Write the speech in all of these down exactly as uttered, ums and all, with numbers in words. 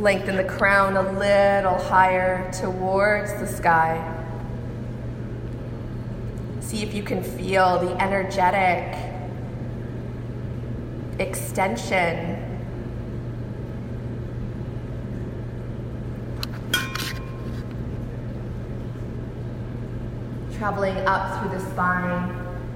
Lengthen the crown a little higher towards the sky. See if you can feel the energetic extension. Traveling up through the spine.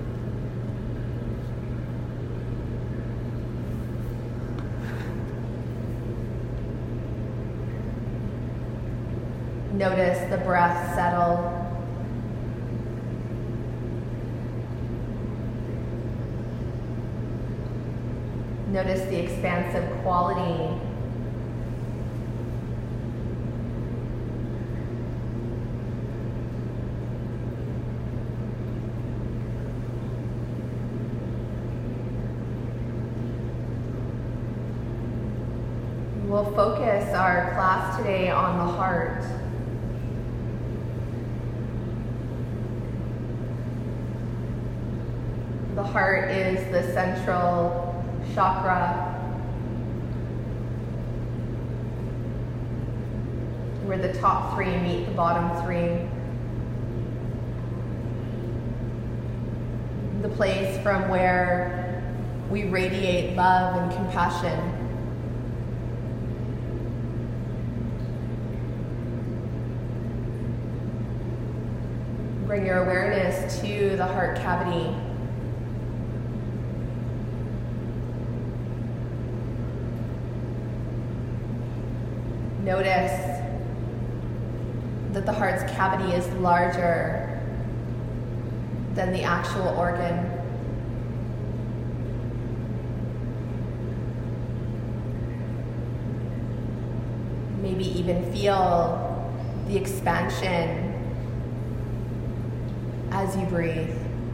Notice the breath settle. Notice the expansive quality. We'll focus our class today on the heart. The heart is the central chakra, where the top three meet the bottom three. The place from where we radiate love and compassion. Bring your awareness to the heart cavity. Notice that the heart's cavity is larger than the actual organ. Maybe even feel the expansion as you breathe.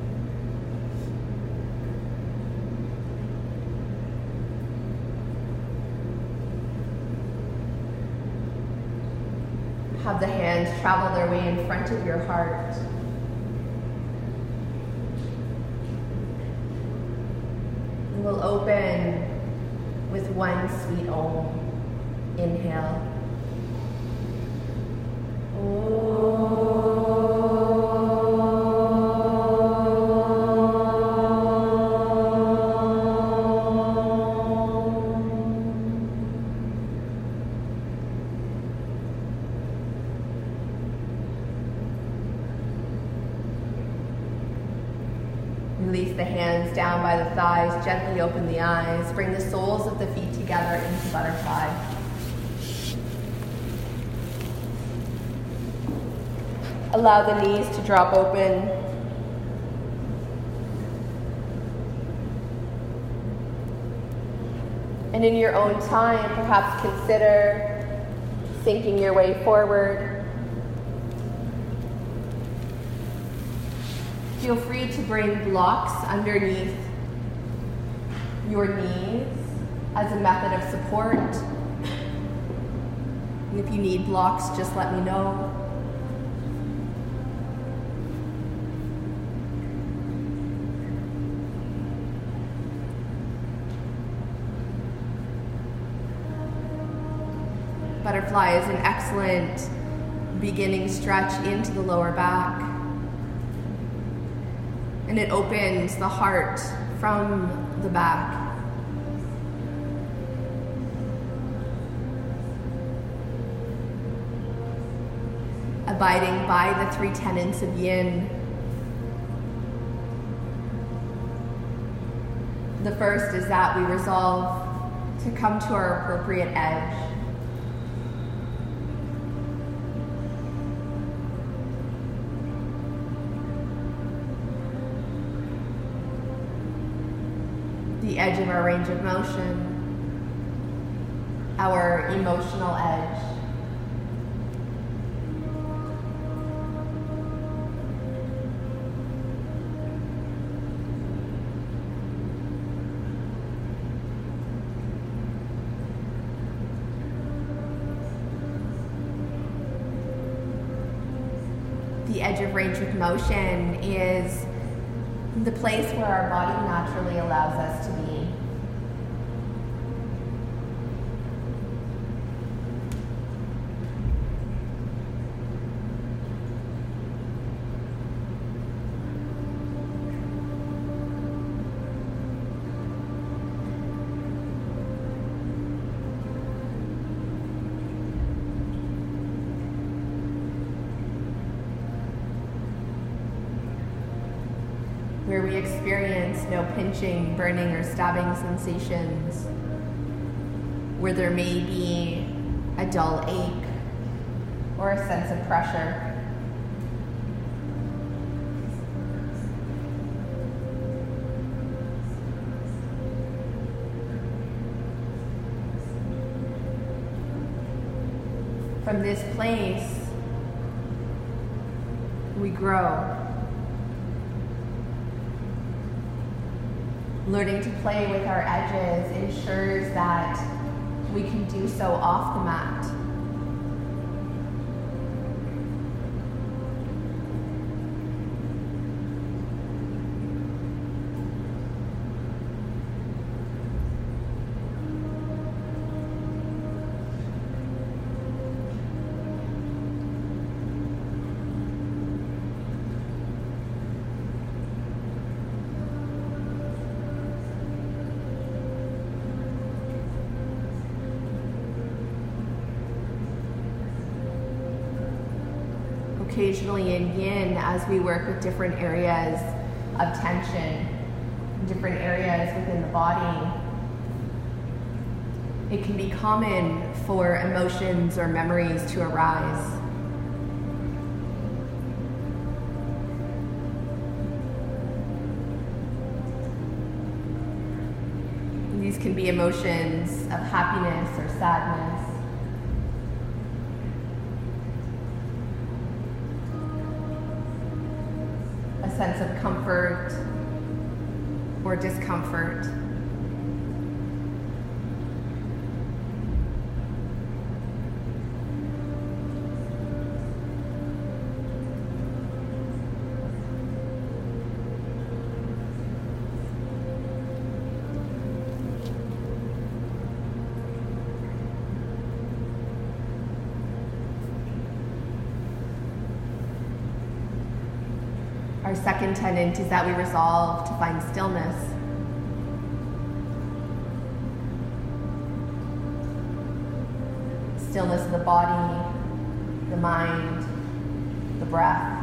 Have the hands travel their way in front of your heart. We'll open with one sweet Om. Inhale. Release the hands down by the thighs, gently open the eyes, bring the soles of the feet together into butterfly. Allow the knees to drop open. And in your own time, perhaps consider sinking your way forward. Feel free to bring blocks underneath your knees as a method of support. And if you need blocks, just let me know. Butterfly is an excellent beginning stretch into the lower back. And it opens the heart from the back. Abiding by the three tenets of yin. The first is that we resolve to come to our appropriate edge. The edge of our range of motion, our emotional edge. The edge of range of motion is the place where our body naturally allows us to be. where we experience no pinching, burning, or stabbing sensations, where there may be a dull ache or a sense of pressure. From this place, we grow. Learning to play with our edges ensures that we can do so off the mat. Occasionally in yin, as we work with different areas of tension, different areas within the body, it can be common for emotions or memories to arise. And these can be emotions of happiness or sadness. Sense of comfort or discomfort. Our second tenet is that we resolve to find stillness. Stillness in the body, the mind, the breath.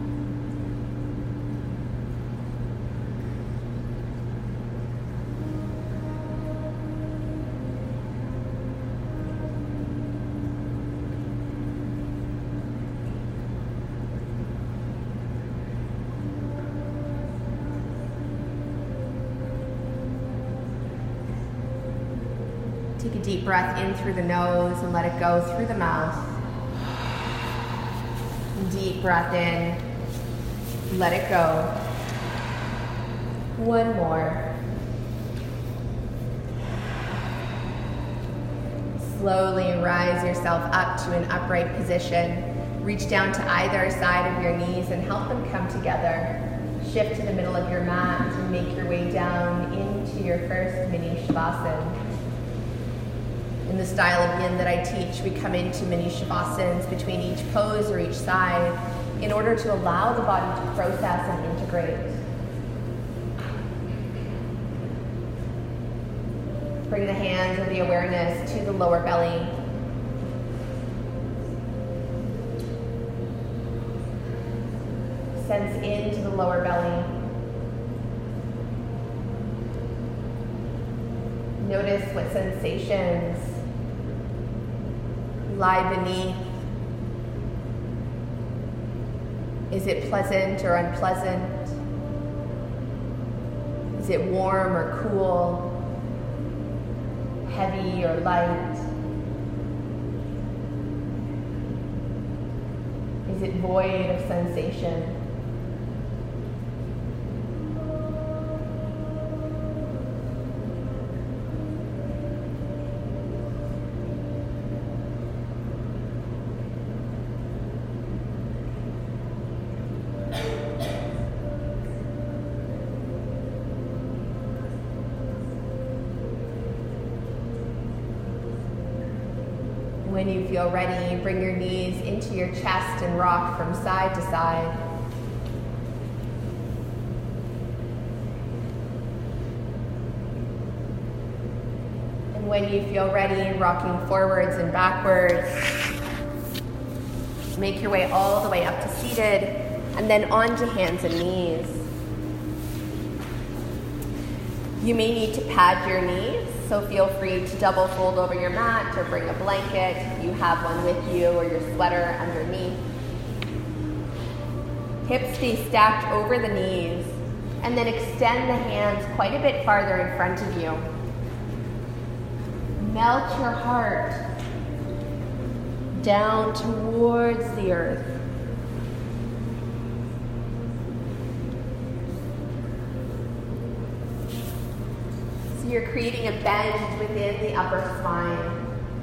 Take a deep breath in through the nose and let it go through the mouth. Deep breath in, let it go. One more. Slowly rise yourself up to an upright position. Reach down to either side of your knees and help them come together. Shift to the middle of your mat and make your way down into your first mini Shavasana. In the style of yin that I teach, we come into mini Shavasans between each pose or each side in order to allow the body to process and integrate. Bring the hands or the awareness to the lower belly. Sense into the lower belly. Notice what sensations lie beneath. Is it pleasant or unpleasant? Is it warm or cool? Heavy or light? Is it void of sensation? When you feel ready, bring your knees into your chest and rock from side to side. And when you feel ready, rocking forwards and backwards, make your way all the way up to seated, and then onto hands and knees. You may need to pad your knees, so feel free to double fold over your mat or bring a blanket if you have one with you or your sweater underneath. Hips stay stacked over the knees, and then extend the hands quite a bit farther in front of you. Melt your heart down towards the earth. So you're creating a bend within the upper spine.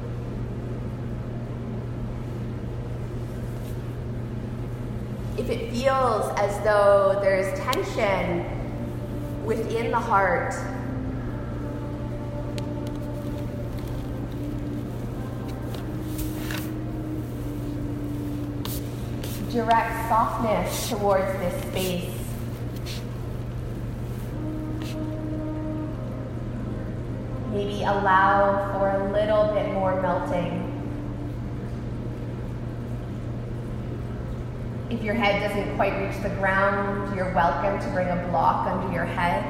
If it feels as though there's tension within the heart, direct softness towards this space. Maybe allow for a little bit more melting. If your head doesn't quite reach the ground, you're welcome to bring a block under your head.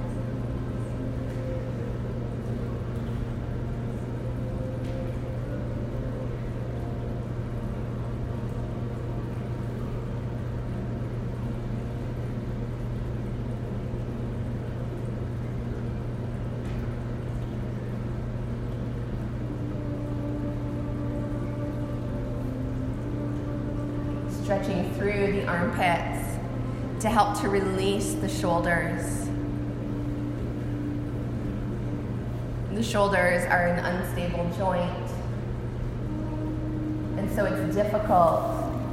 Stretching through the armpits to help to release the shoulders. The shoulders are an unstable joint, and so it's difficult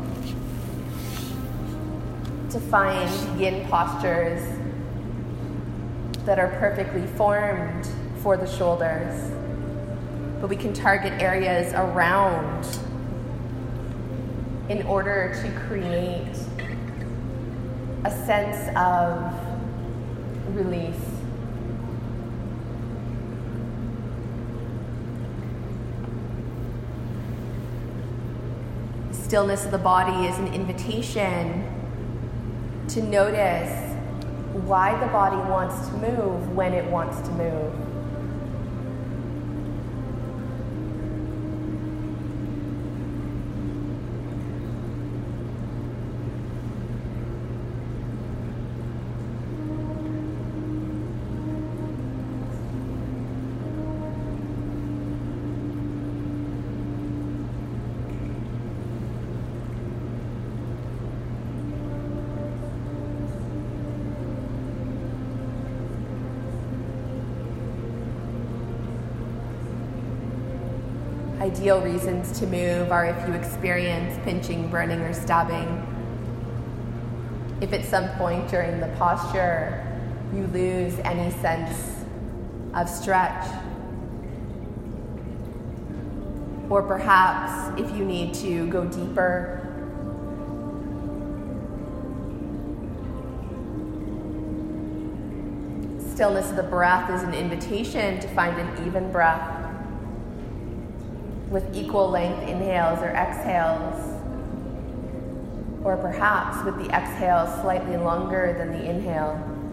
to find yin postures that are perfectly formed for the shoulders, but we can target areas around in order to create a sense of release. Stillness of the body is an invitation to notice why the body wants to move when it wants to move. Ideal reasons to move are if you experience pinching, burning, or stabbing. If at some point during the posture you lose any sense of stretch, or perhaps if you need to go deeper, stillness of the breath is an invitation to find an even breath with equal length inhales or exhales, or perhaps with the exhale slightly longer than the inhale.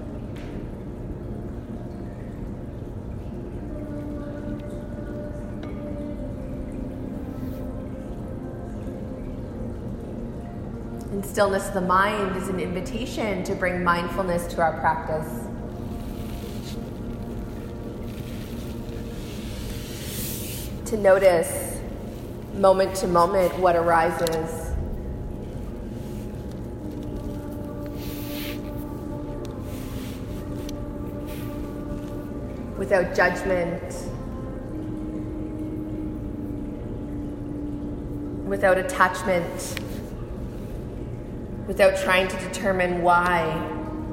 And stillness of the mind is an invitation to bring mindfulness to our practice. To notice moment to moment what arises. Without judgment, without attachment, without trying to determine why.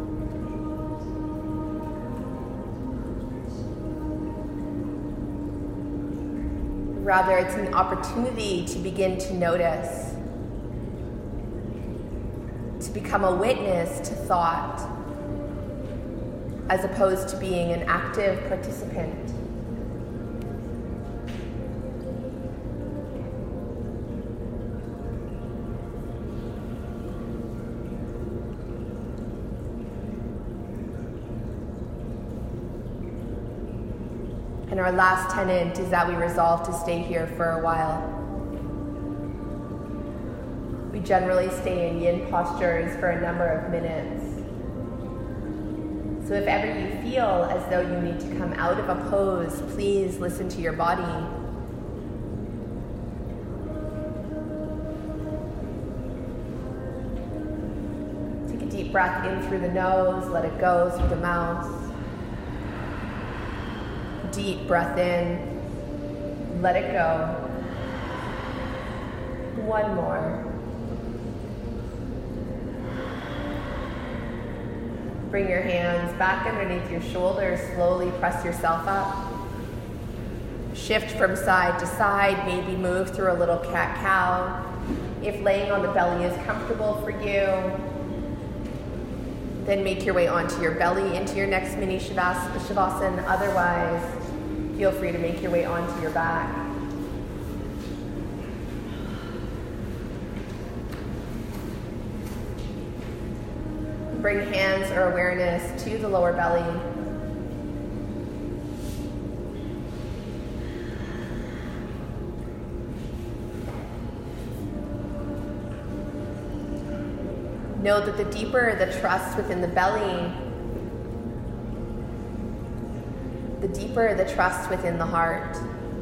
Rather, it's an opportunity to begin to notice, to become a witness to thought, as opposed to being an active participant. our last tenet is that we resolve to stay here for a while. We generally stay in yin postures for a number of minutes. So if ever you feel as though you need to come out of a pose, please listen to your body. Take a deep breath in through the nose, let it go through the mouth. Deep breath in, let it go. One more. Bring your hands back underneath your shoulders, slowly press yourself up. Shift from side to side, maybe move through a little cat-cow. If laying on the belly is comfortable for you, then make your way onto your belly into your next mini Shavasana. Otherwise, feel free to make your way onto your back. Bring hands or awareness to the lower belly. Know that the deeper the trust within the belly, the deeper the trust within the heart.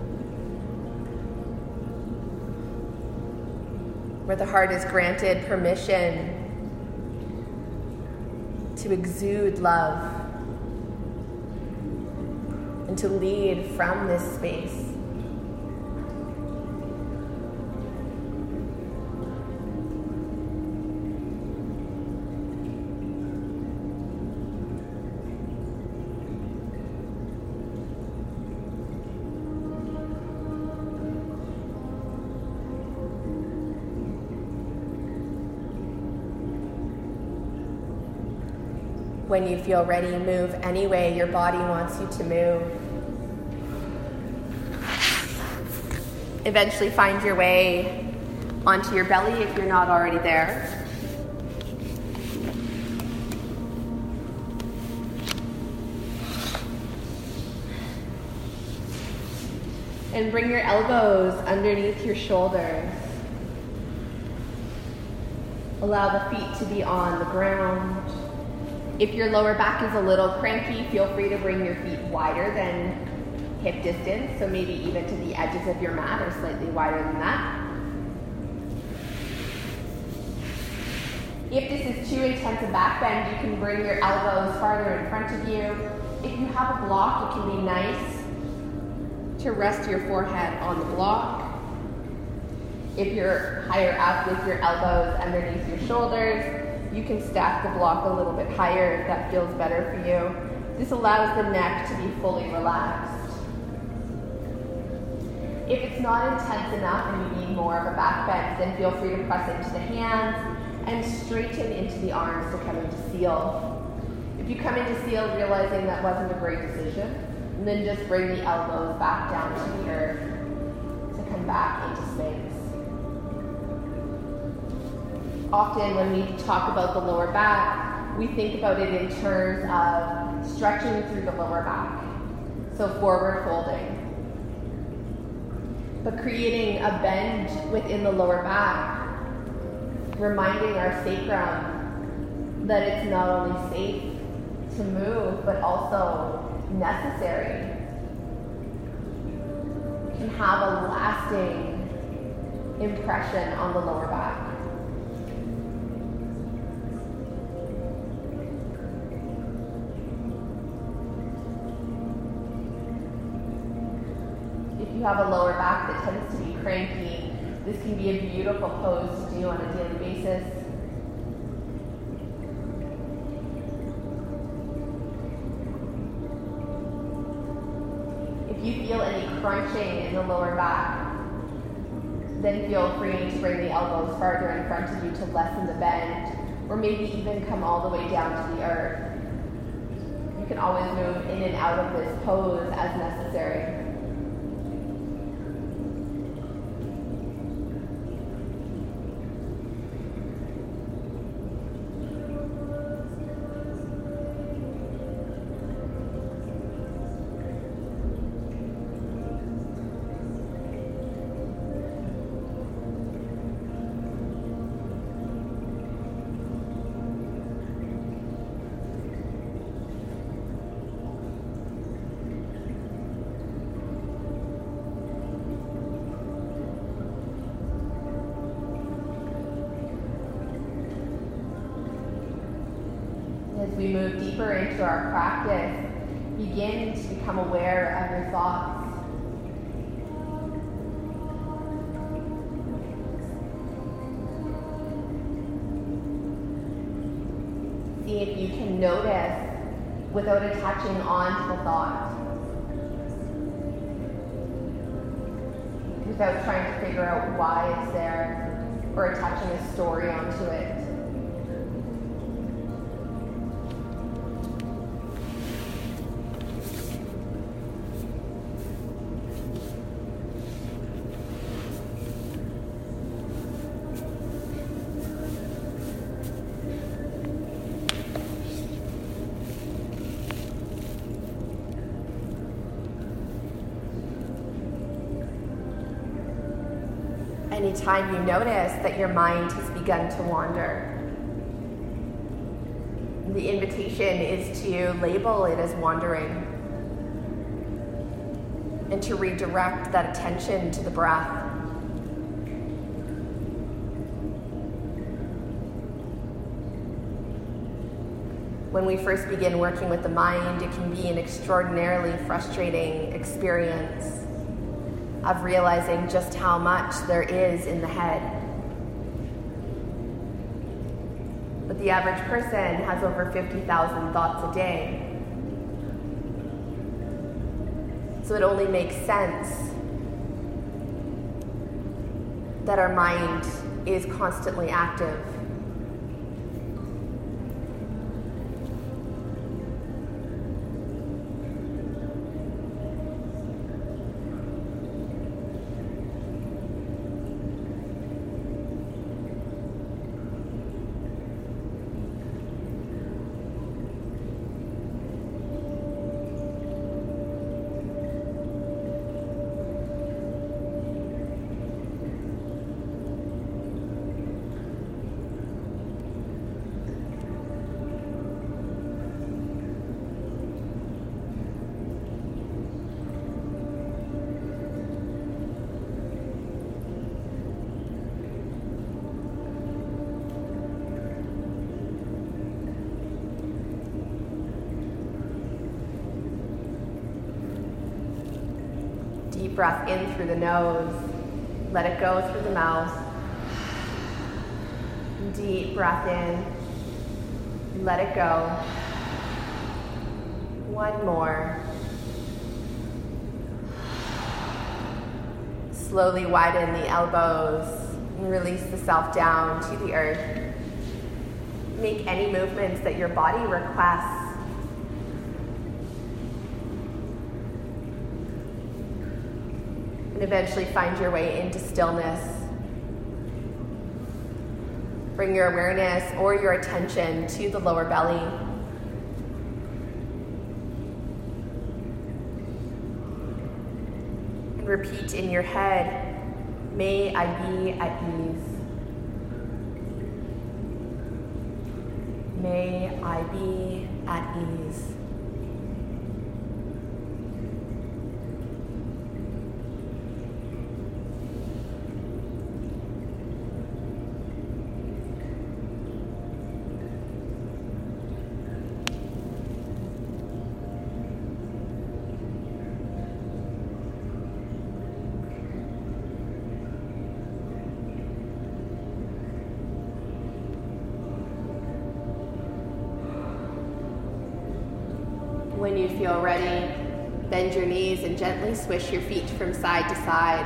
Where the heart is granted permission to exude love and to lead from this space. When you feel ready, move any way your body wants you to move. Eventually find your way onto your belly if you're not already there. And bring your elbows underneath your shoulders. Allow the feet to be on the ground. If your lower back is a little cranky, feel free to bring your feet wider than hip distance, so maybe even to the edges of your mat or slightly wider than that. If this is too intense a back bend, you can bring your elbows farther in front of you. If you have a block, it can be nice to rest your forehead on the block. If you're higher up with your elbows underneath your shoulders, you can stack the block a little bit higher if that feels better for you. This allows the neck to be fully relaxed. If it's not intense enough and you need more of a back bend, then feel free to press into the hands and straighten into the arms to come into seal. If you come into seal realizing that wasn't a great decision, then just bring the elbows back down to the earth to come back into space. Often when we talk about the lower back, we think about it in terms of stretching through the lower back, so forward folding. But creating a bend within the lower back, reminding our sacrum that it's not only safe to move, but also necessary, can have a lasting impression on the lower back. If you have a lower back that tends to be cranky, this can be a beautiful pose to do on a daily basis. If you feel any crunching in the lower back, then feel free to bring the elbows farther in front of you to lessen the bend, or maybe even come all the way down to the earth. You can always move in and out of this pose as necessary. As we move deeper into our practice, begin to become aware of your thoughts. See if you can notice without attaching on to the thought. Without trying to figure out why it's there or attaching a story onto it. Anytime you notice that your mind has begun to wander, the invitation is to label it as wandering and to redirect that attention to the breath. When we first begin working with the mind, it can be an extraordinarily frustrating experience of realizing just how much there is in the head. But the average person has over fifty thousand thoughts a day. So it only makes sense that our mind is constantly active. Deep breath in through the nose. Let it go through the mouth. Deep breath in. Let it go. One more. Slowly widen the elbows and release the self down to the earth. Make any movements that your body requests. And eventually find your way into stillness. Bring your awareness or your attention to the lower belly. And repeat in your head, may I be at ease. May I be at ease. When you feel ready, bend your knees and gently swish your feet from side to side.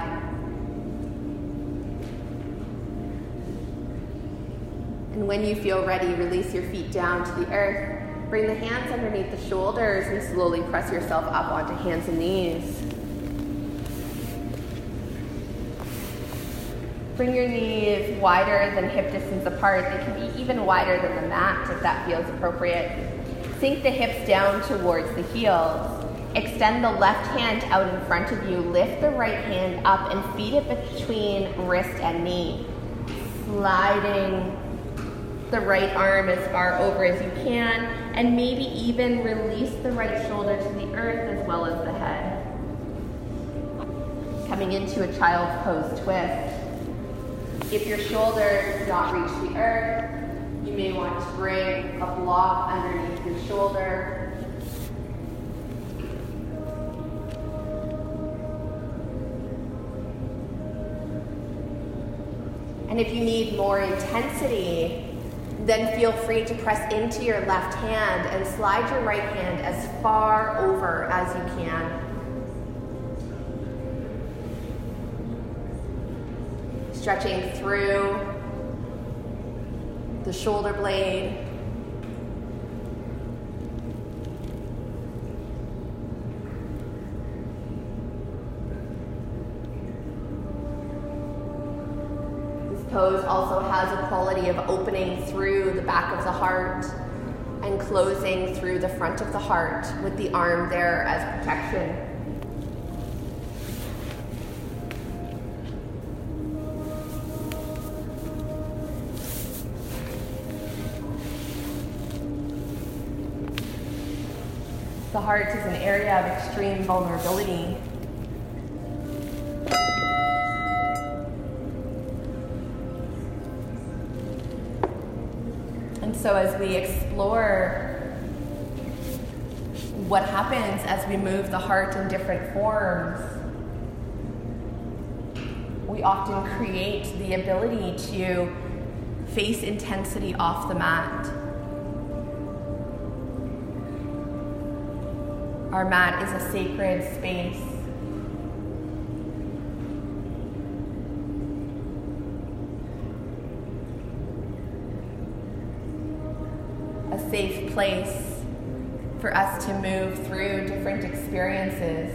And when you feel ready, release your feet down to the earth. Bring the hands underneath the shoulders and slowly press yourself up onto hands and knees. Bring your knees wider than hip distance apart. They can be even wider than the mat if that feels appropriate. Sink the hips down towards the heels. Extend the left hand out in front of you. Lift the right hand up and feed it between wrist and knee. Sliding the right arm as far over as you can, and maybe even release the right shoulder to the earth as well as the head. Coming into a child's pose twist. If your shoulder does not reach the earth, you You may want to bring a block underneath your shoulder. And if you need more intensity, then feel free to press into your left hand and slide your right hand as far over as you can. Stretching through the shoulder blade. Pose also has a quality of opening through the back of the heart and closing through the front of the heart with the arm there as protection. The heart is an area of extreme vulnerability. So as we explore what happens as we move the heart in different forms, we often create the ability to face intensity off the mat. Our mat is a sacred space. A safe place for us to move through different experiences.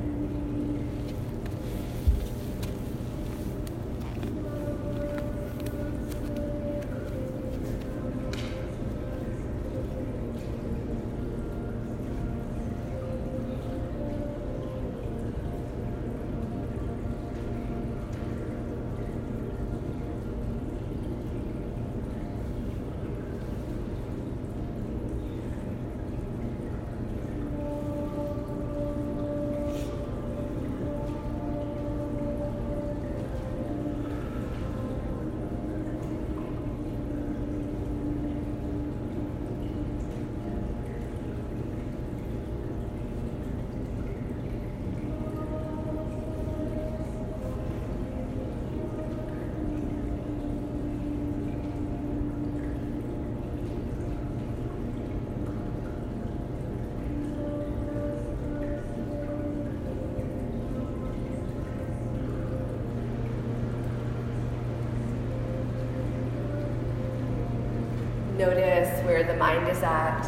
Notice where the mind is at.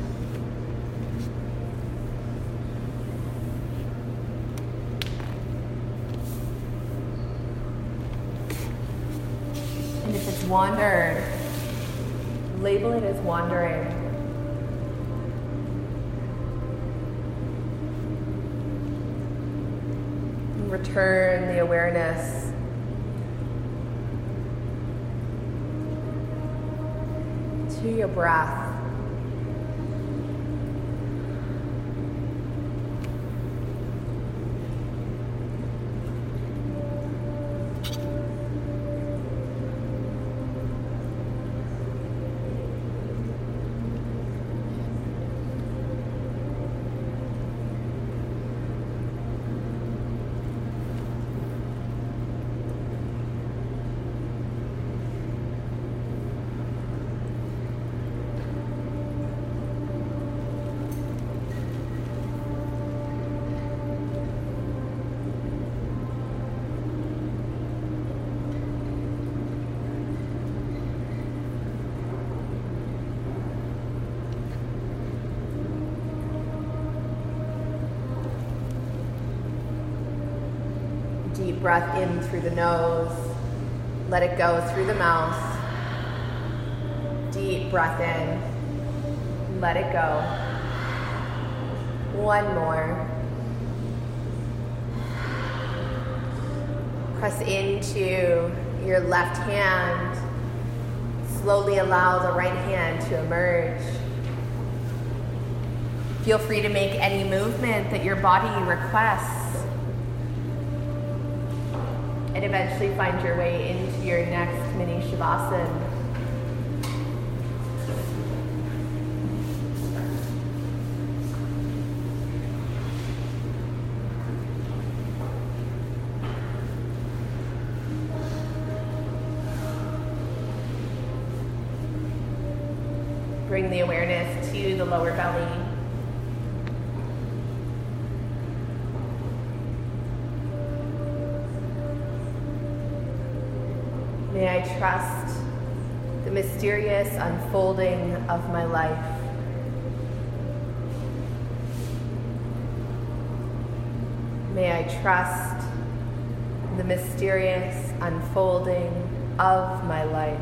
And if it's wandered, label it as wandering. And return the awareness to your breath. Deep breath in through the nose. Let it go through the mouth. Deep breath in. Let it go. One more. Press into your left hand. Slowly allow the right hand to emerge. Feel free to make any movement that your body requests. And eventually find your way into your next mini Shavasana. Bring the awareness to the lower belly. May I trust the mysterious unfolding of my life. May I trust the mysterious unfolding of my life.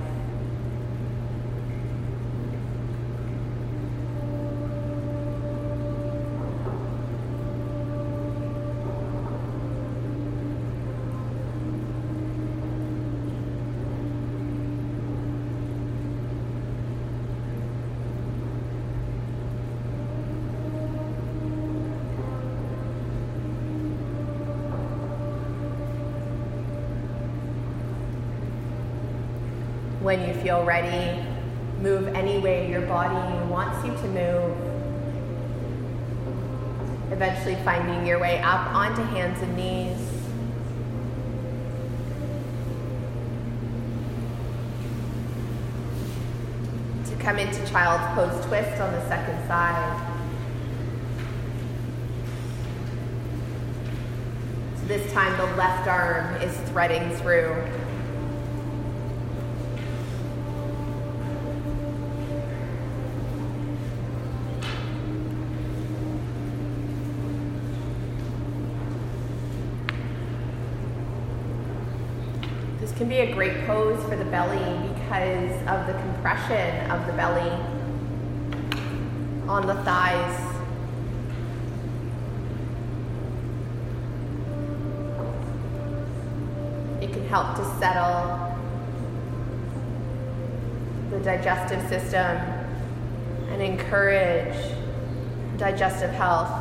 When you feel ready, move any way your body wants you to move. Eventually finding your way up onto hands and knees. To come into child's pose twist on the second side. So this time the left arm is threading through. This can be a great pose for the belly because of the compression of the belly on the thighs. It can help to settle the digestive system and encourage digestive health.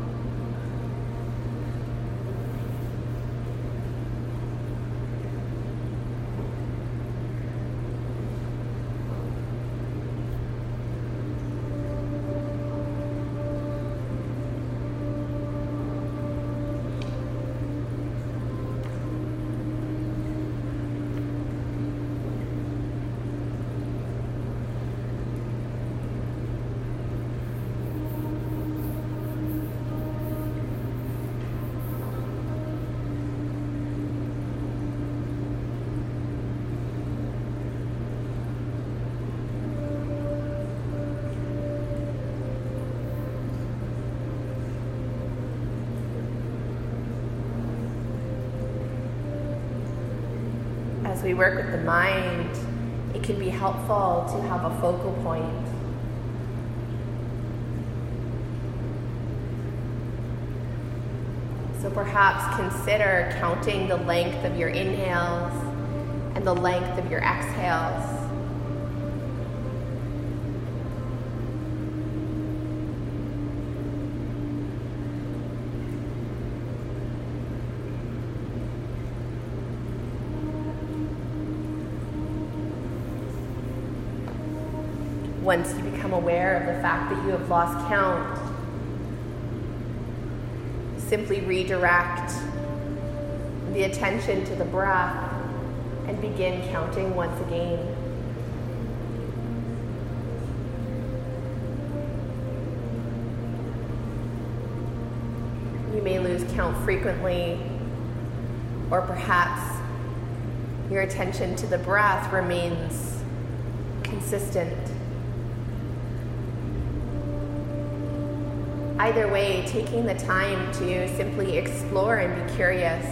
As we work with the mind, it can be helpful to have a focal point. So perhaps consider counting the length of your inhales and the length of your exhales. Once you become aware of the fact that you have lost count, simply redirect the attention to the breath and begin counting once again. You may lose count frequently, or perhaps your attention to the breath remains consistent. Either way, taking the time to simply explore and be curious.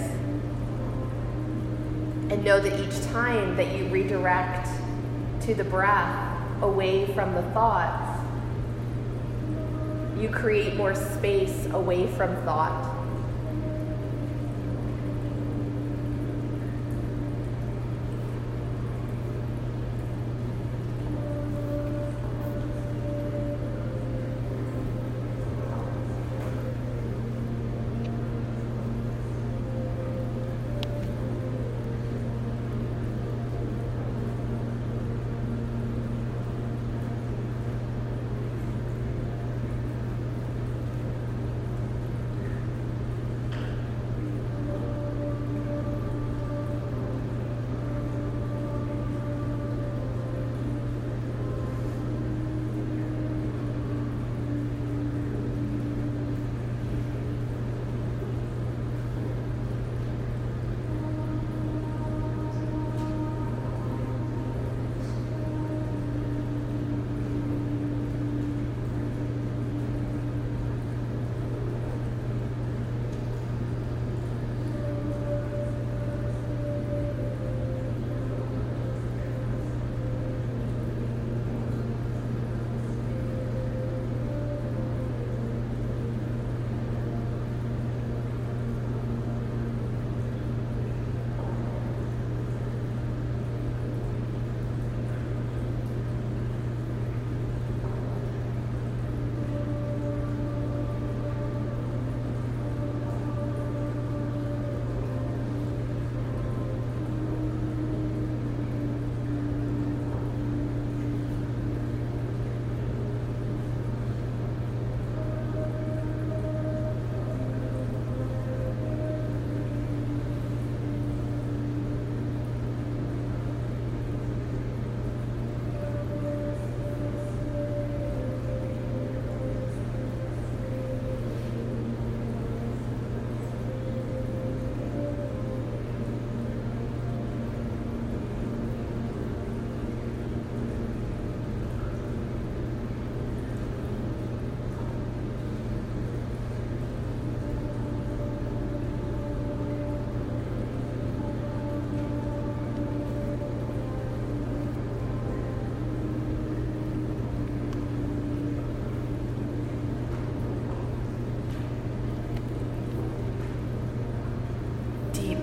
And know that each time that you redirect to the breath away from the thoughts, you create more space away from thought.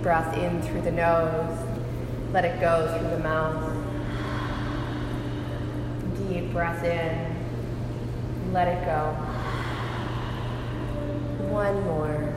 breath in through the nose. Let it go through the mouth. Deep breath in. Let it go. One more.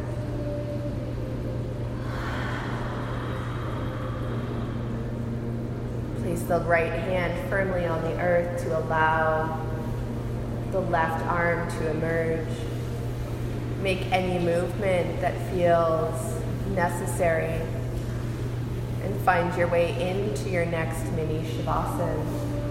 Place the right hand firmly on the earth to allow the left arm to emerge. Make any movement that feels necessary and find your way into your next mini Shavasana.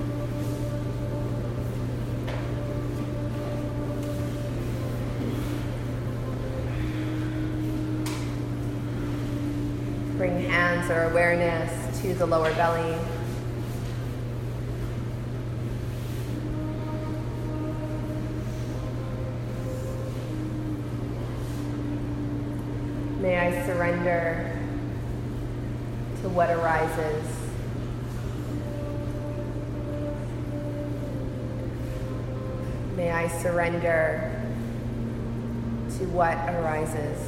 Bring hands or awareness to the lower belly. May I surrender to what arises. May I surrender to what arises.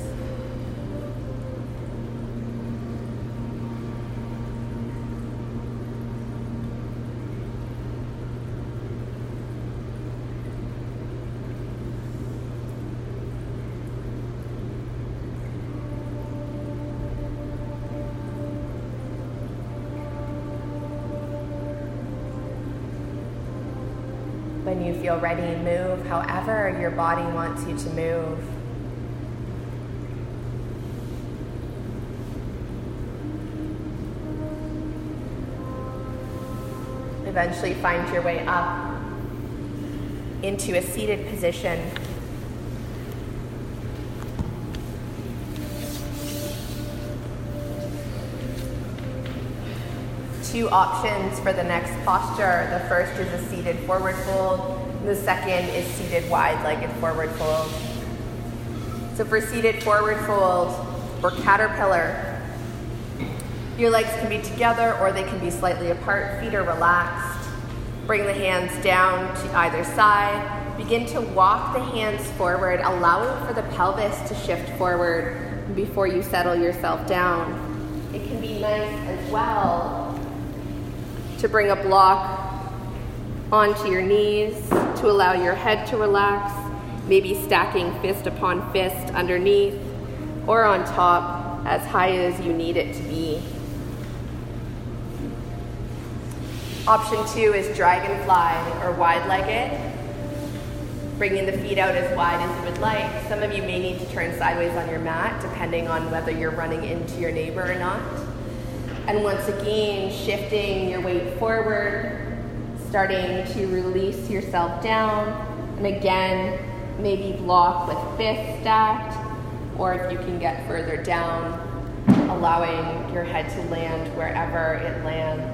When you feel ready, move however your body wants you to move. Eventually find your way up into a seated position. Two options for the next posture. The first is a seated forward fold. The second is seated wide-legged forward fold. So for seated forward fold or caterpillar, your legs can be together or they can be slightly apart. Feet are relaxed. Bring the hands down to either side. Begin to walk the hands forward, allowing for the pelvis to shift forward before you settle yourself down. It can be nice as well to bring a block onto your knees to allow your head to relax, maybe stacking fist upon fist underneath or on top as high as you need it to be. Option two is dragonfly or wide-legged, bringing the feet out as wide as you would like. Some of you may need to turn sideways on your mat depending on whether you're running into your neighbor or not. And once again, shifting your weight forward, starting to release yourself down. And again, maybe block with fists stacked, or if you can get further down, allowing your head to land wherever it lands.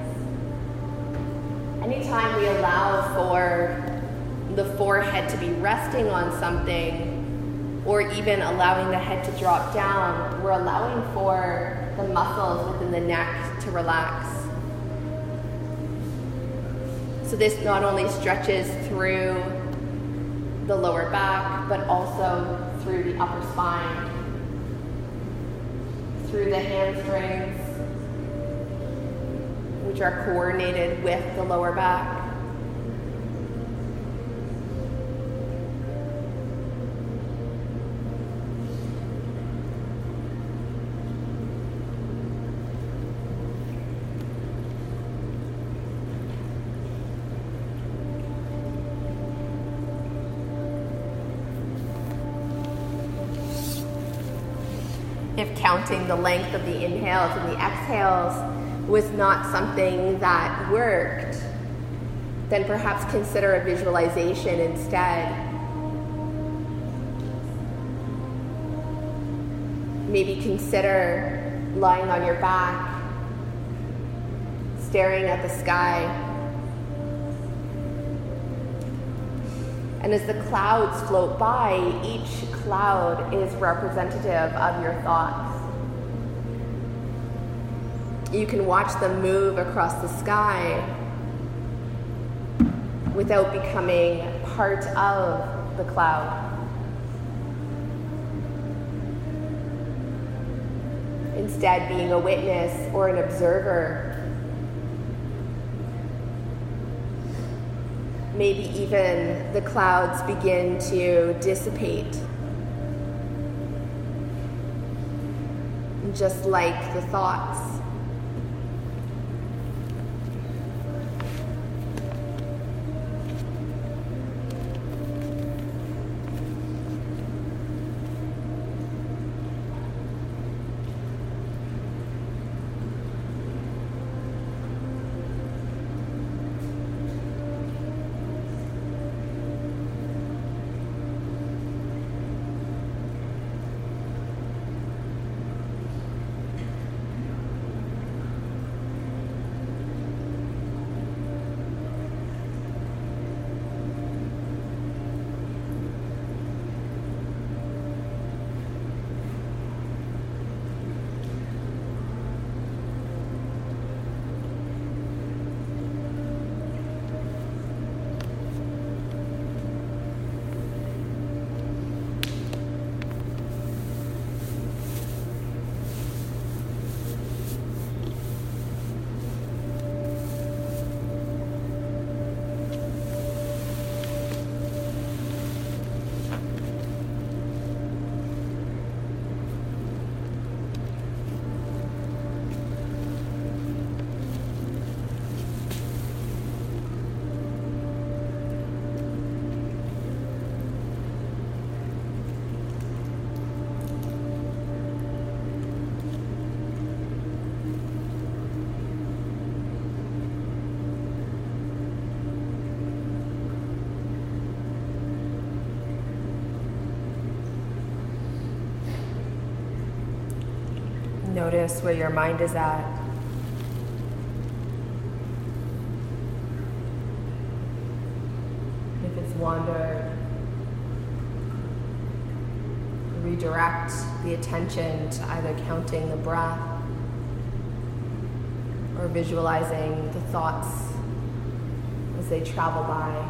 Anytime we allow for the forehead to be resting on something, or even allowing the head to drop down, we're allowing for the muscles within the neck to relax. So this not only stretches through the lower back, but also through the upper spine, through the hamstrings, which are coordinated with the lower back. If counting the length of the inhales and the exhales was not something that worked, then perhaps consider a visualization instead. Maybe consider lying on your back, staring at the sky. And as the clouds float by, each cloud is representative of your thoughts. You can watch them move across the sky without becoming part of the cloud. instead being a witness or an observer. Maybe even the clouds begin to dissipate, just like the thoughts. Notice where your mind is at. If it's wandered, redirect the attention to either counting the breath or visualizing the thoughts as they travel by.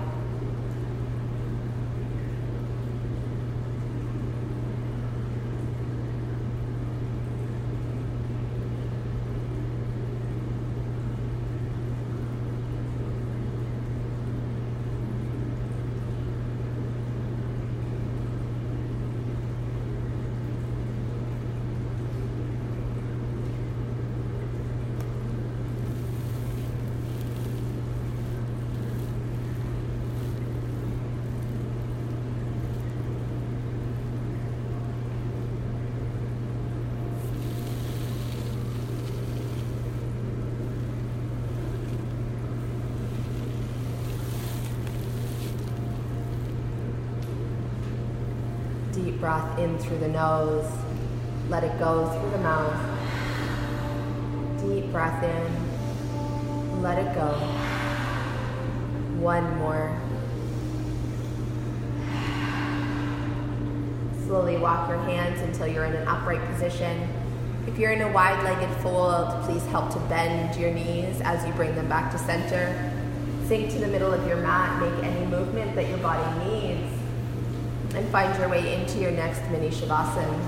Deep breath in through the nose, let it go through the mouth. Deep breath in, let it go. One more. Slowly walk your hands until you're in an upright position. If you're in a wide-legged fold, please help to bend your knees as you bring them back to center. Sink to the middle of your mat, make any movement that your body needs, and find your way into your next mini Shavasana.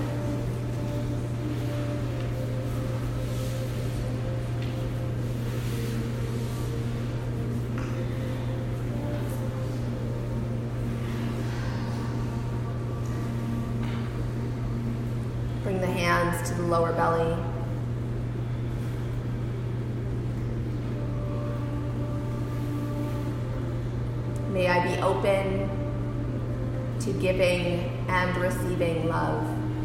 Bring the hands to the lower belly. May I be open to giving and receiving love.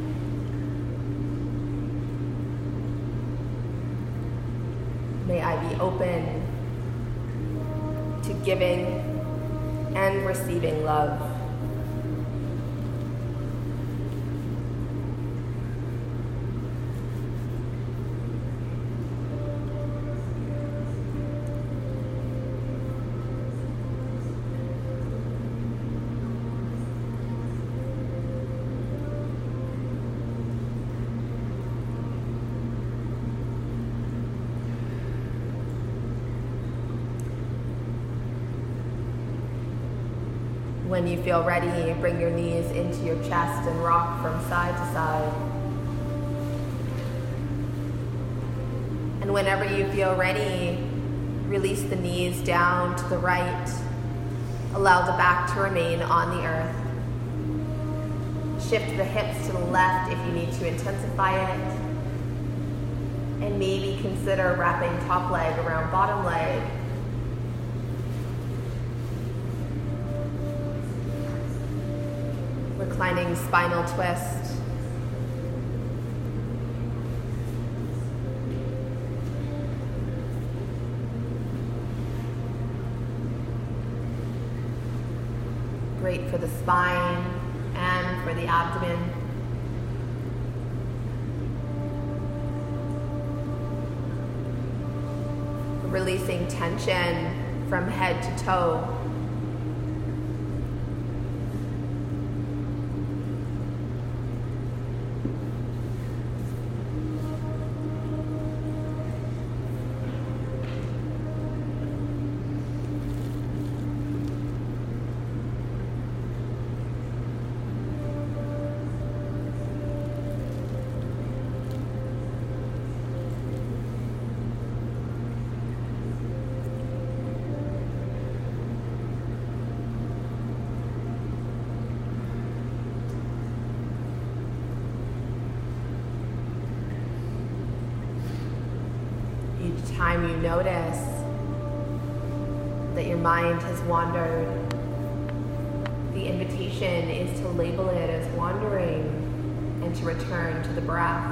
May I be open to giving and receiving love. When you feel ready, bring your knees into your chest and rock from side to side. And whenever you feel ready, release the knees down to the right. Allow the back to remain on the earth. Shift the hips to the left if you need to intensify it. And maybe consider wrapping top leg around bottom leg. Reclining spinal twist. Great for the spine and for the abdomen. Releasing tension from head to toe. Each time you notice that your mind has wandered, the invitation is to label it as wandering and to return to the breath.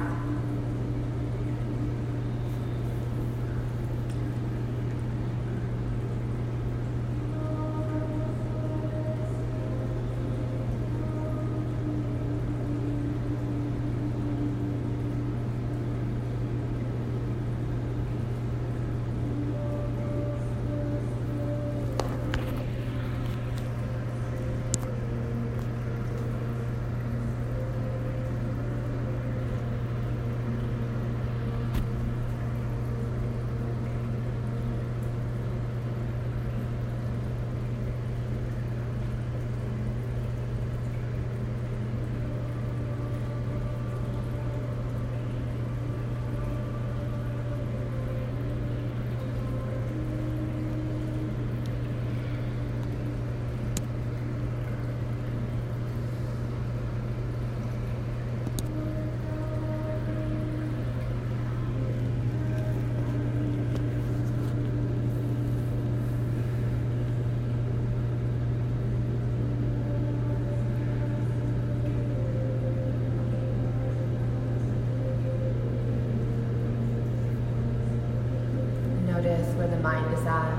Where the mind is at.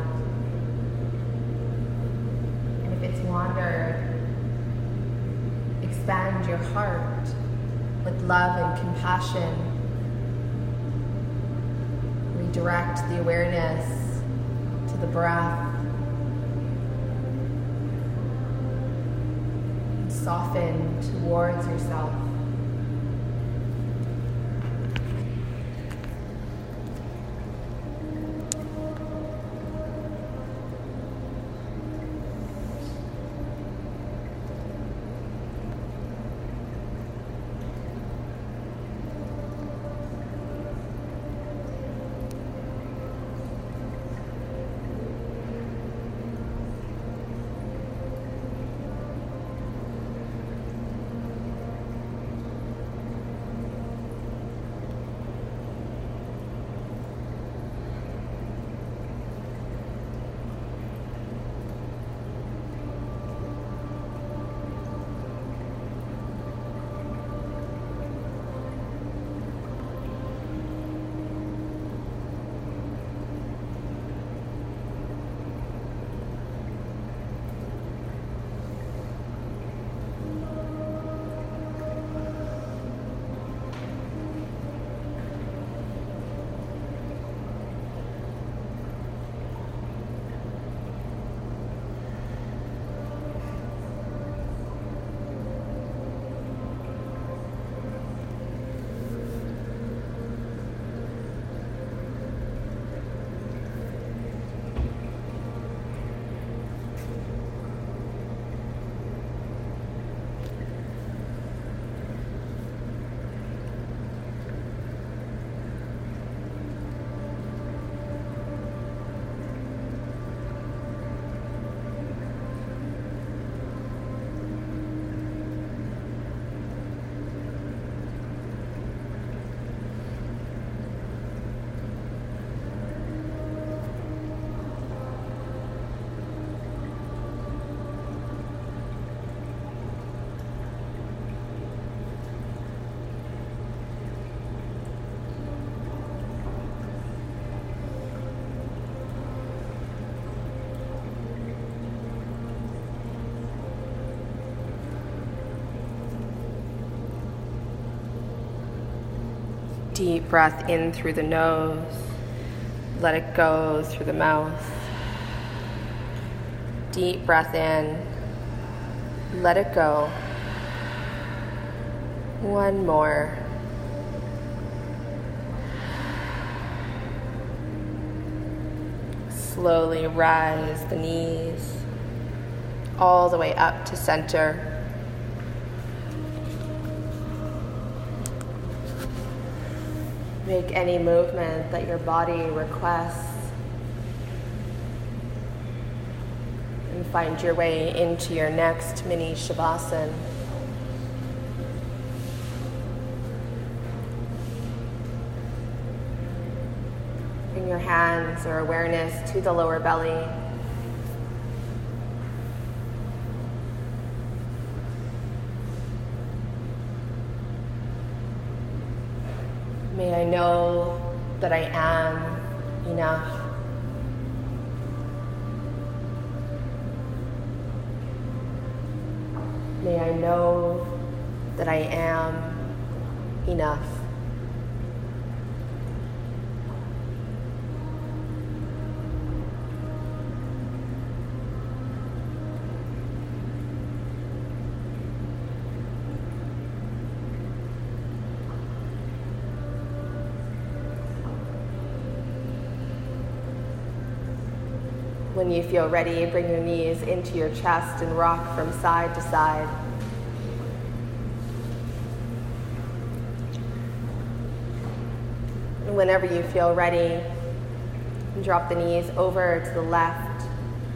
And if it's wandered, expand your heart with love and compassion. Redirect the awareness to the breath. And soften towards yourself. Deep breath in through the nose. Let it go through the mouth. Deep breath in. Let it go. One more. Slowly rise the knees all the way up to center. Make any movement that your body requests. And find your way into your next mini Shavasana. Bring your hands or awareness to the lower belly. May I know that I am enough. May I know that I am enough. When you feel ready, bring your knees into your chest and rock from side to side. And whenever you feel ready, drop the knees over to the left.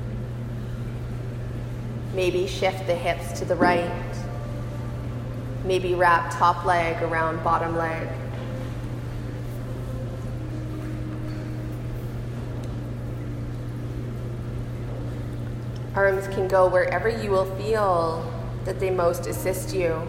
Maybe shift the hips to the right. Maybe wrap top leg around bottom leg. Arms can go wherever you will feel that they most assist you.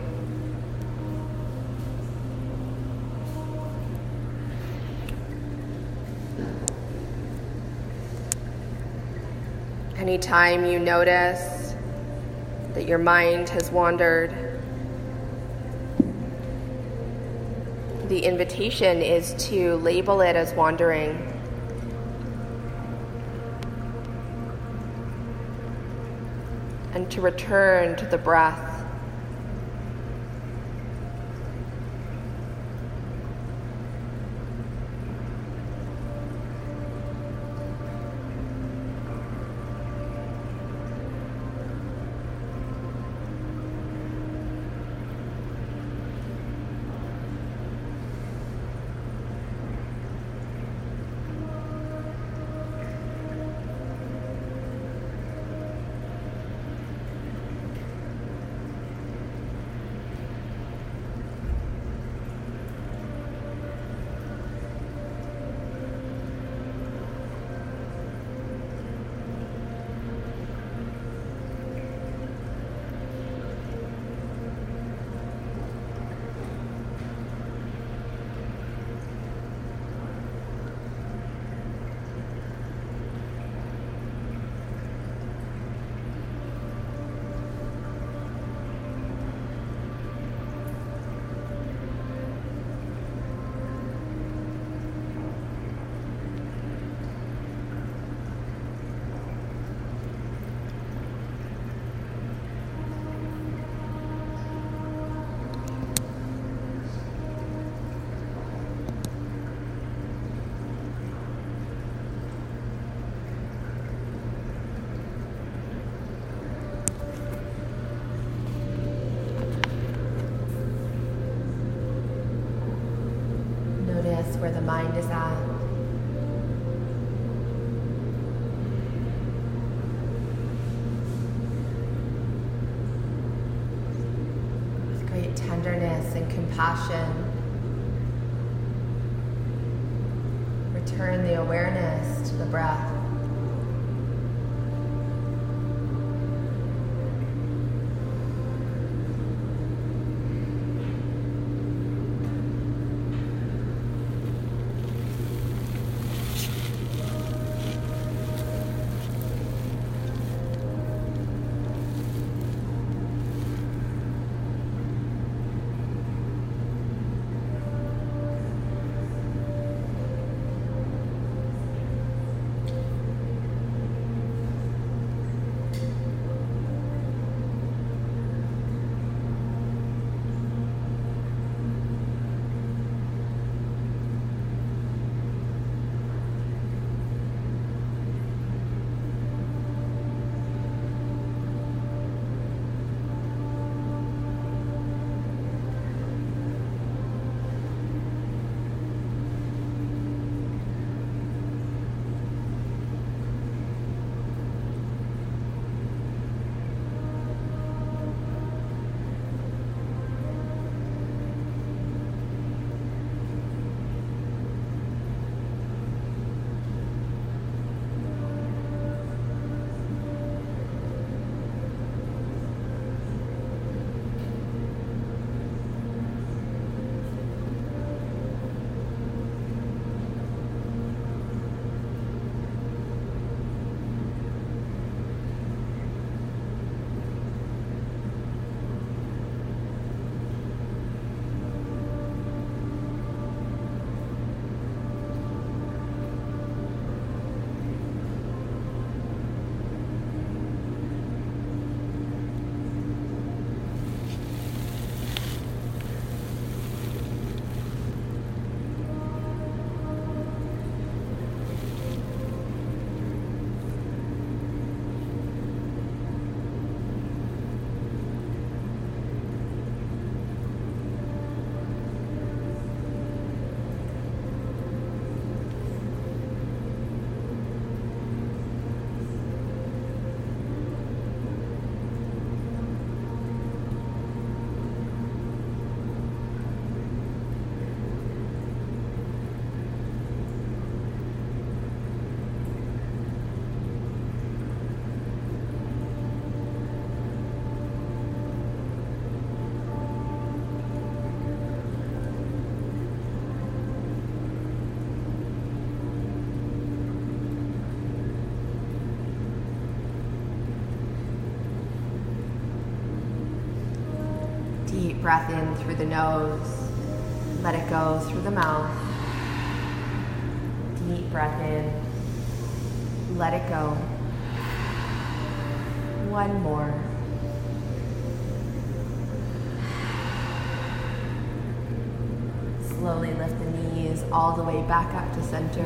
Anytime you notice that your mind has wandered, the invitation is to label it as wandering. And to return to the breath. Where the mind is at. With great tenderness and compassion, return the awareness to the breath. Deep breath in through the nose. Let it go through the mouth. Deep breath in. Let it go. One more. Slowly lift the knees all the way back up to center.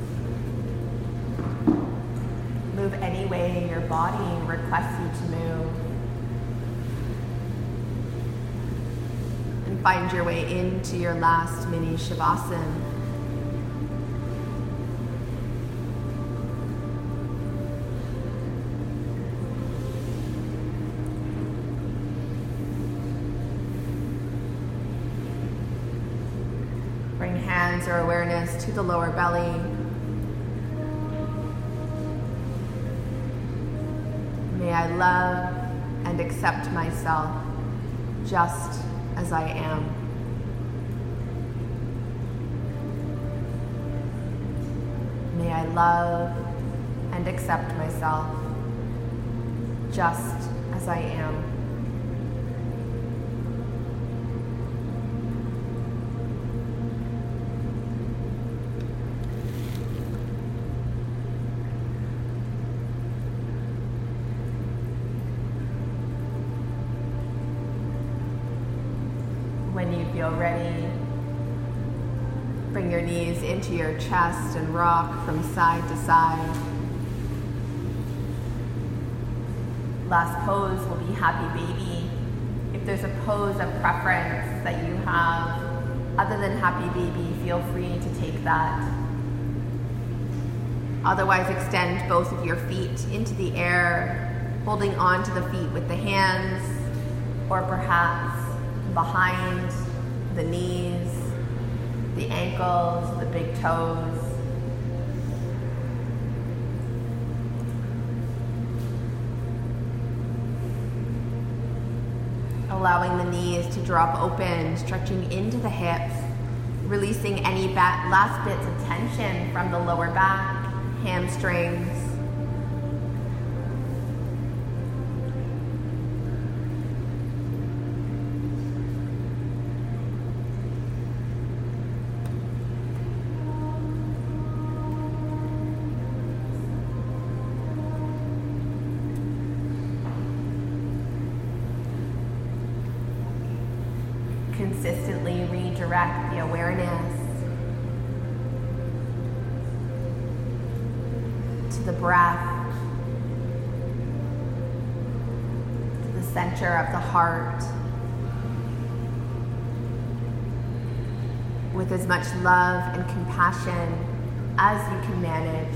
Move any way your body requests you to move. And find your way into your last mini Shavasana. Bring hands or awareness to the lower belly. May I love and accept myself just as I am. May I love and accept myself just as I am. When you feel ready, bring your knees into your chest and rock from side to side. Last pose will be Happy Baby. If there's a pose of preference that you have other than Happy Baby, feel free to take that. Otherwise, extend both of your feet into the air, holding on to the feet with the hands, or perhaps behind the knees, the ankles, the big toes. Allowing the knees to drop open, stretching into the hips, releasing any back, last bits of tension from the lower back, hamstrings. Consistently redirect the awareness to the breath, to the center of the heart, with as much love and compassion as you can manage.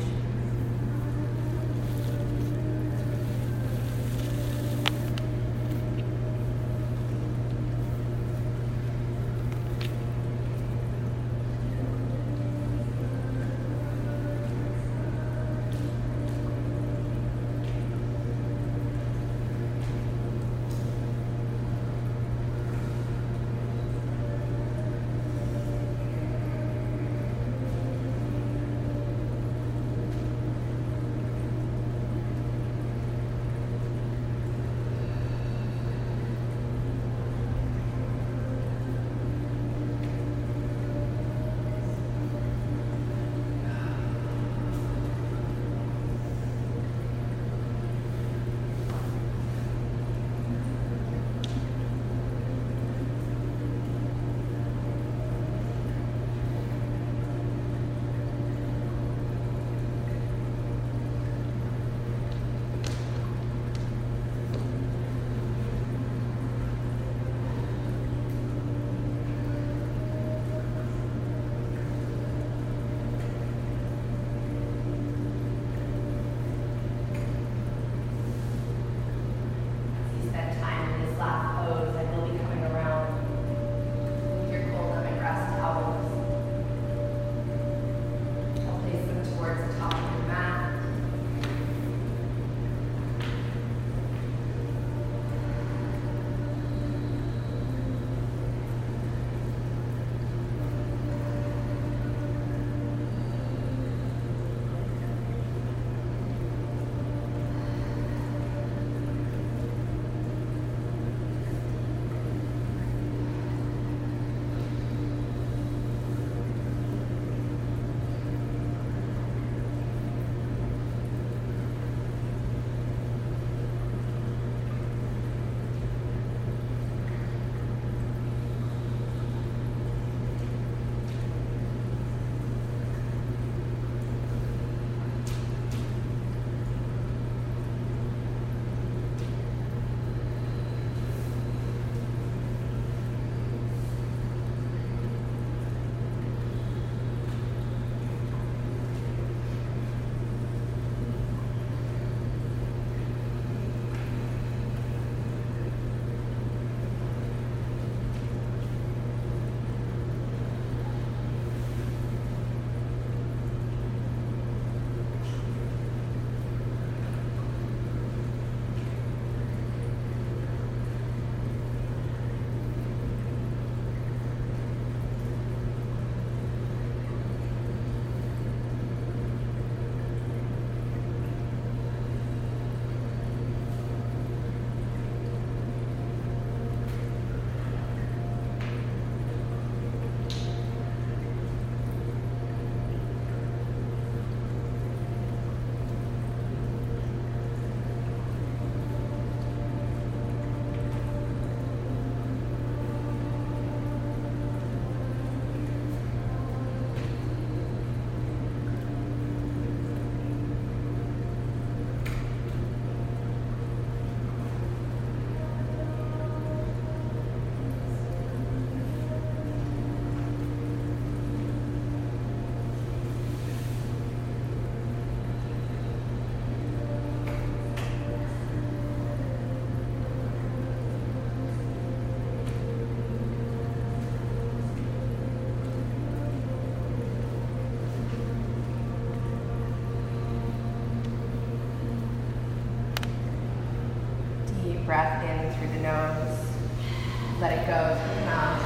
breath in through the nose. Let it go through the mouth.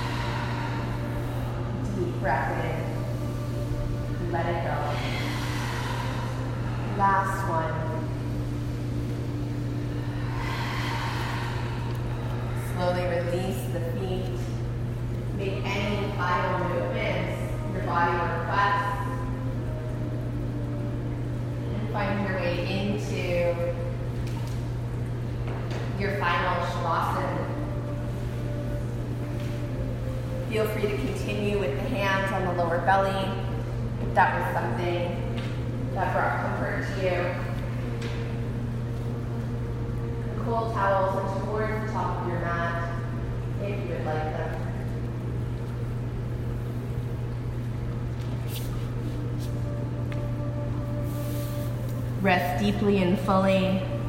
Deep breath in. Let it go. Last one. Slowly release the feet. Make any final movements your body requests. And find your way into your final Shavasana. Feel free to continue with the hands on the lower belly if that was something that brought comfort to you. The cold towels are towards the top of your mat if you would like them. Rest deeply and fully,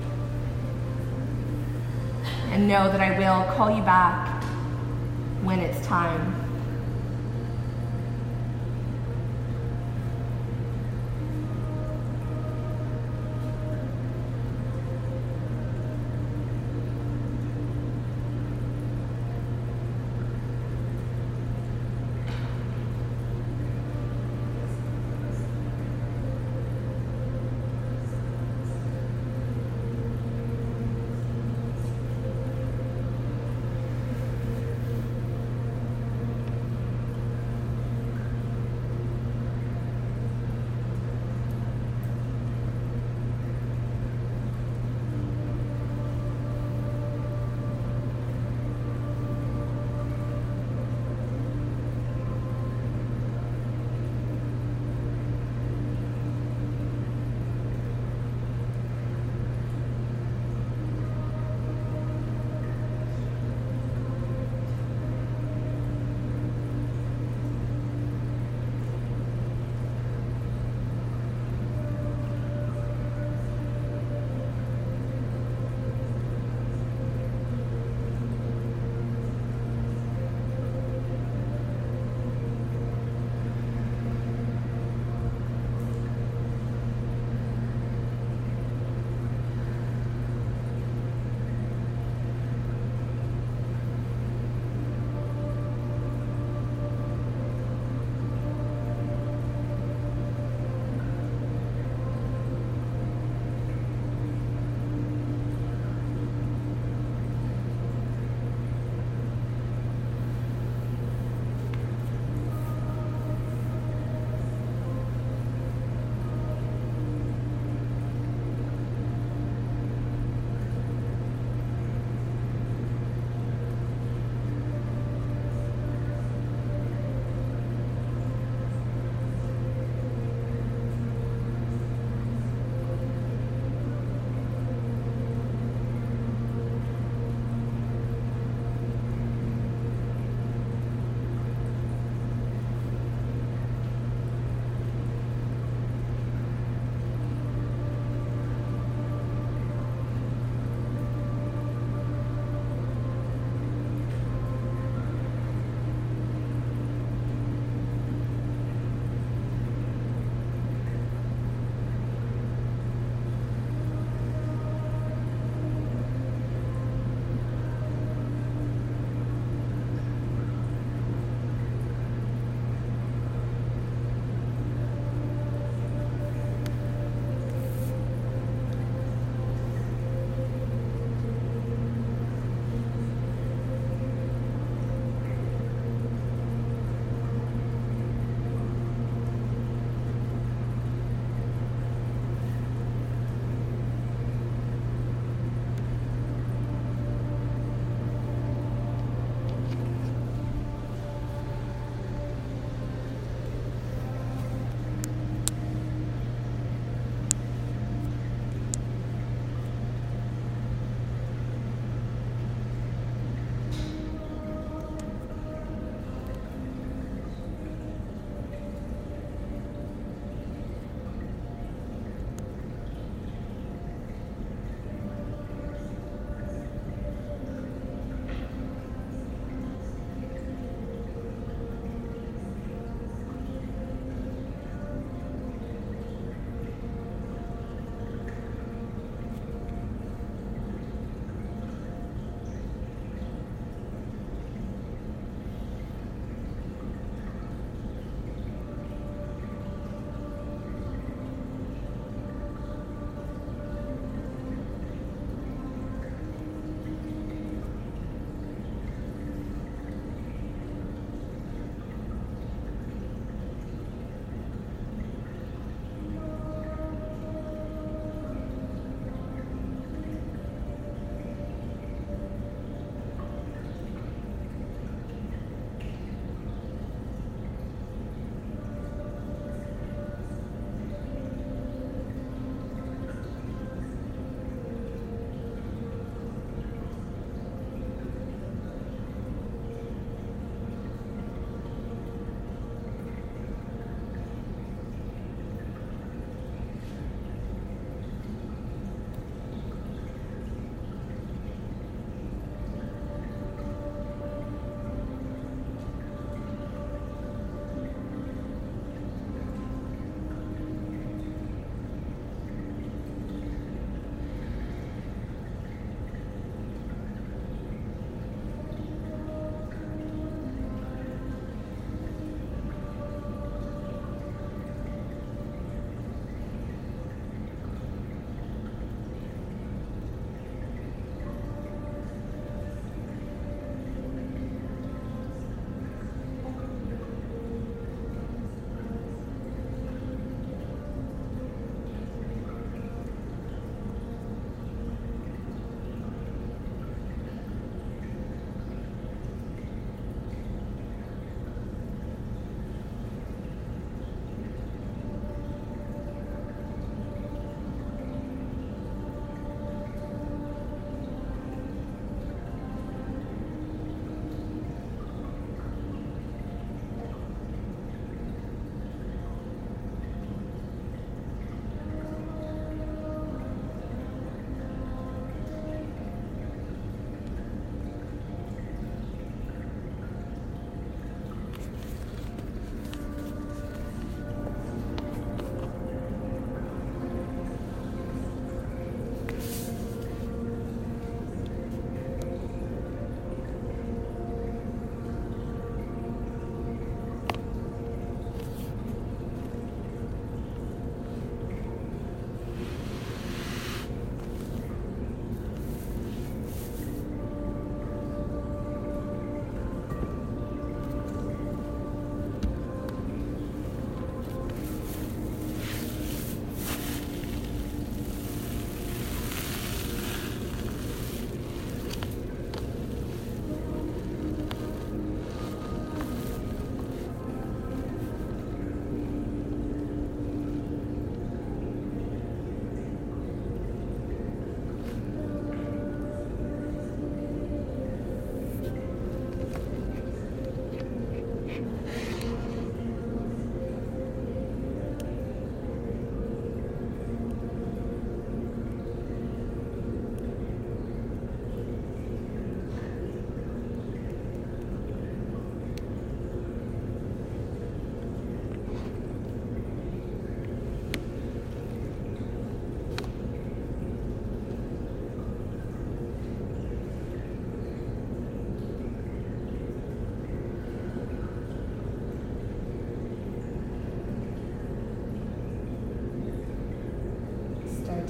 and know that I will call you back when it's time.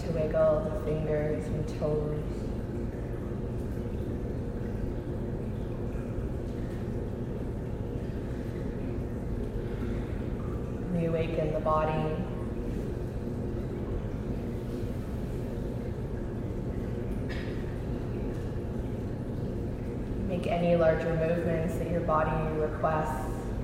to wiggle the fingers and toes. Reawaken the body. Make any larger movements that your body requests.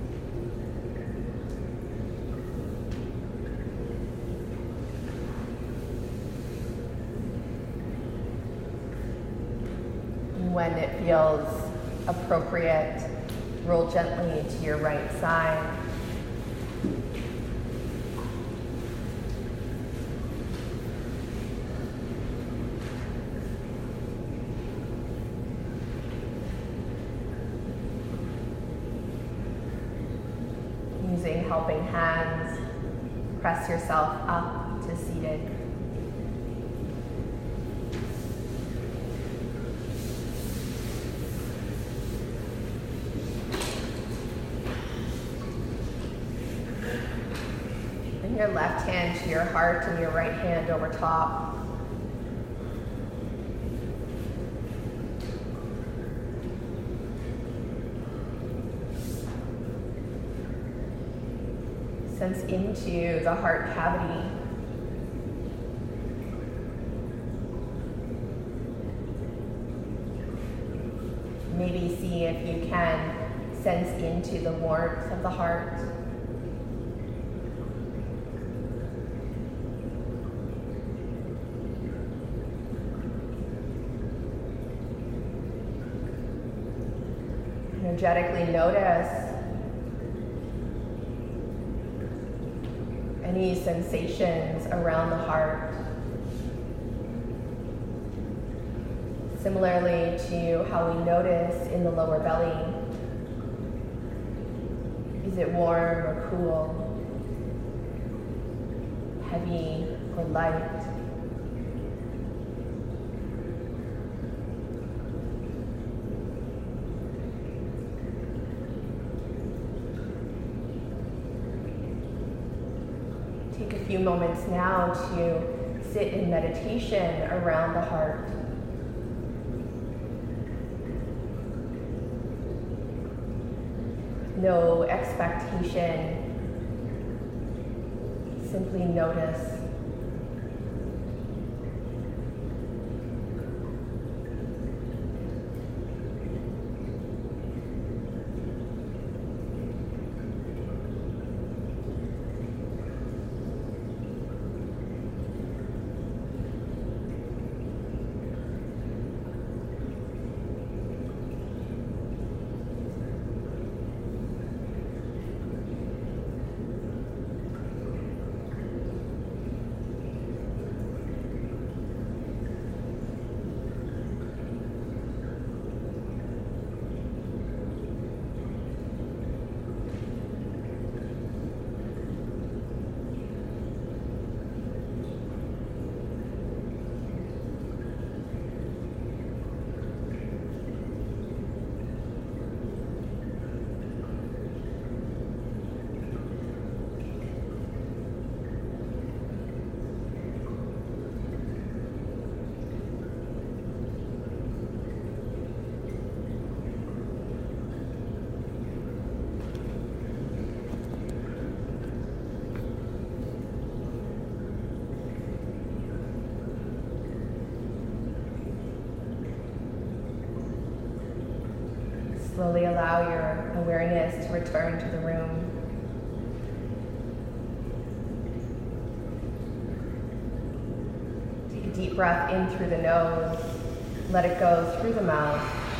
When it feels appropriate, roll gently to your right side. Using helping hands, press yourself up to seated. Bring your left hand to your heart and your right hand over top. Sense into the heart cavity. Maybe see if you can sense into the warmth of the heart. Energetically notice any sensations around the heart. Similarly to how we notice in the lower belly. Is it warm or cool? Heavy or light? Take a few moments now to sit in meditation around the heart. No expectation, simply notice. Slowly allow your awareness to return to the room. Take a deep breath in through the nose. Let it go through the mouth.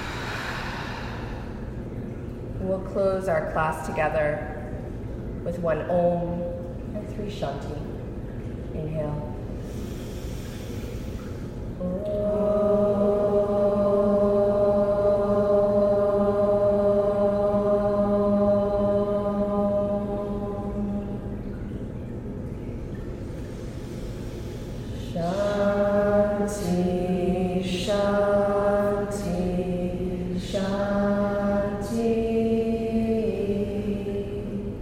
And we'll close our class together with one Om and three Shanti. Inhale.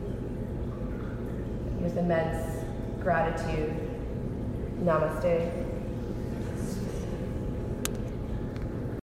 With immense gratitude, namaste.